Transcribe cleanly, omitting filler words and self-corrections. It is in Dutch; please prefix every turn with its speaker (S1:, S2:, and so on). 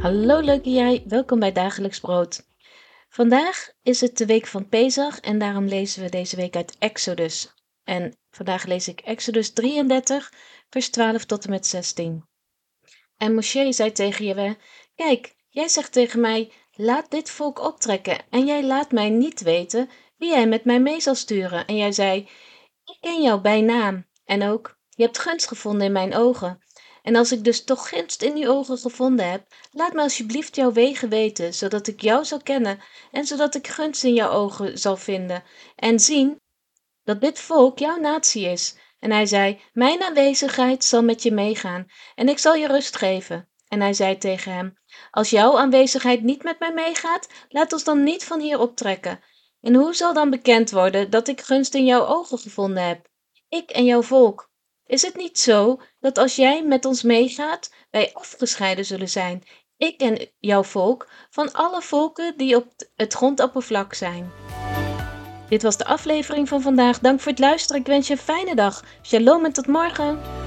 S1: Hallo leuke jij, welkom bij Dagelijks Brood. Vandaag is het de week van Pesach en daarom lezen we deze week uit Exodus. En vandaag lees ik Exodus 33, vers 12 tot en met 16. En Moshe zei tegen Jahweh, kijk, jij zegt tegen mij, laat dit volk optrekken en jij laat mij niet weten wie jij met mij mee zal sturen. En jij zei, ik ken jou bij naam en ook, je hebt gunst gevonden in mijn ogen. En als ik dus toch gunst in uw ogen gevonden heb, laat me alsjeblieft jouw wegen weten, zodat ik jou zal kennen en zodat ik gunst in jouw ogen zal vinden en zien dat dit volk jouw natie is. En hij zei, mijn aanwezigheid zal met je meegaan en ik zal je rust geven. En hij zei tegen hem, als jouw aanwezigheid niet met mij meegaat, laat ons dan niet van hier optrekken. En hoe zal dan bekend worden dat ik gunst in jouw ogen gevonden heb? Ik en jouw volk. Is het niet zo dat als jij met ons meegaat, wij afgescheiden zullen zijn, ik en jouw volk, van alle volken die op het grondoppervlak zijn? Dit was de aflevering van vandaag. Dank voor het luisteren. Ik wens je een fijne dag. Shalom en tot morgen.